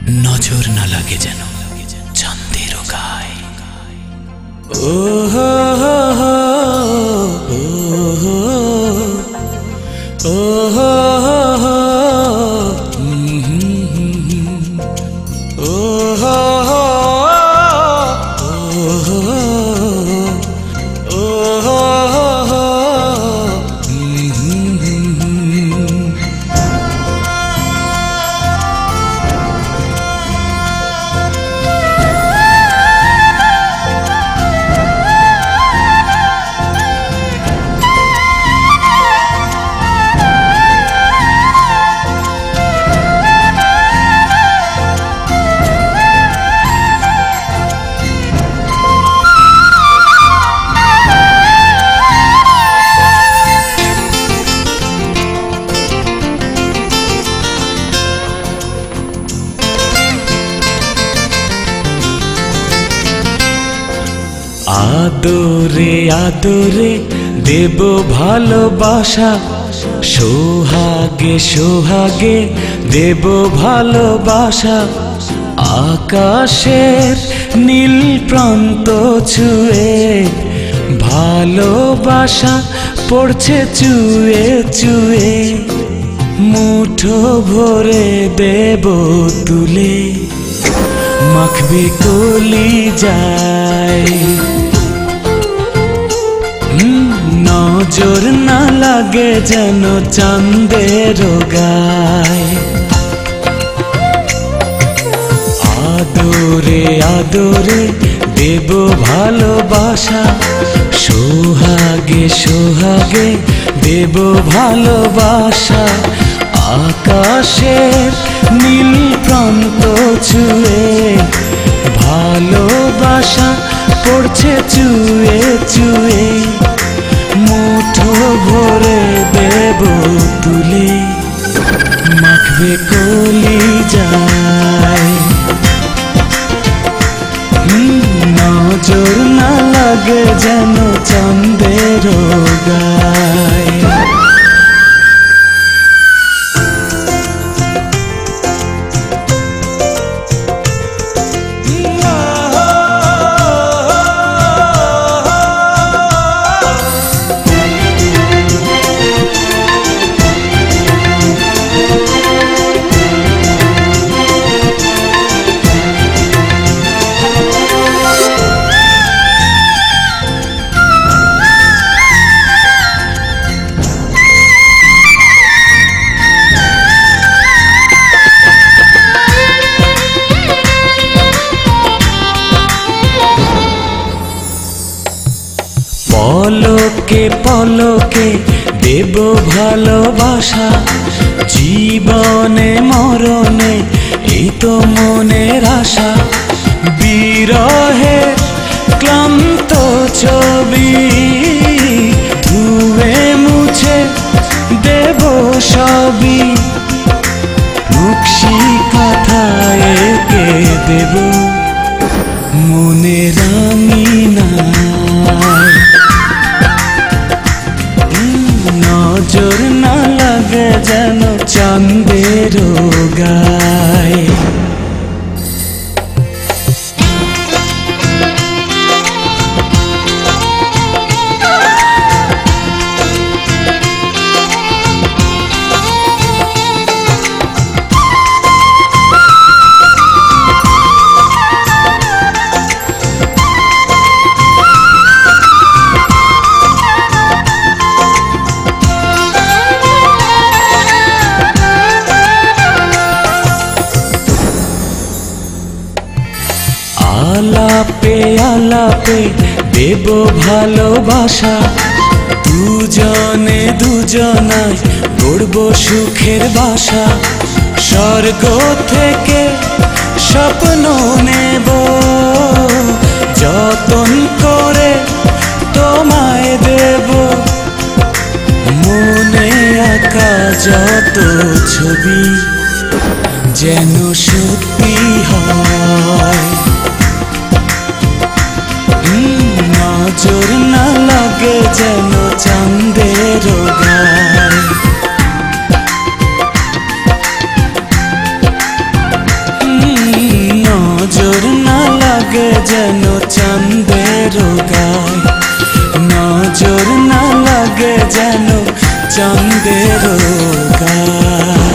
নজর না লাগে যেন চাঁদের গায়ে। ও হো হো হো, ও হো ও হো হো, ও হো হো, ও হো হো। আদরে আদরে দেব ভালোবাসা, সোহাগে সোহাগে দেব ভালোবাসা। আকাশের নীল প্রান্ত ছুঁয়ে ভালোবাসা পড়ছে চুয়ে চুয়ে। মুঠো ভরে দেব তুলে, মাখবে কলিজায়। নজর না লাগে যেন চাঁদের গায়ে। আদরে আদরে দেব ভালোবাসা, সোহাগে সোহাগে দেব ভালোবাসা। আকাশের নীল প্রান্ত ছুঁয়ে ভালোবাসা পড়ছে চুয়ে চুয়ে। মুঠো ভরে দেব তুলে, মাখবে কলিজায়। নজর না লাগে যেন চাঁদের গায়ে। পলকে পলকে দেব ভালোবাসা, জীবনে মরণে এই তো মনের আশা। বিরহে ক্লান্ত ছবি ধুয়ে মুছে দেব সবই। নকশি কথায় এঁকে দেব মনের আঙিনায়। নজর না লাগে যেন চাঁদের গায়ে। আলাপে আলাপে দেব ভালোবাসা, দুজনে দুজনায় গড়ব সুখের বাসা। স্বর্গ থেকে স্বপ্ন নেব, যতন করে তোমায় দেব। মনে আঁকা যত ছবি যেন সত্যি হয়। নজর না লাগে যেন চাঁদের গায়ে। লাগে যেন চাঁদের গায়, নজর না লাগে যেন চাঁদের গায়।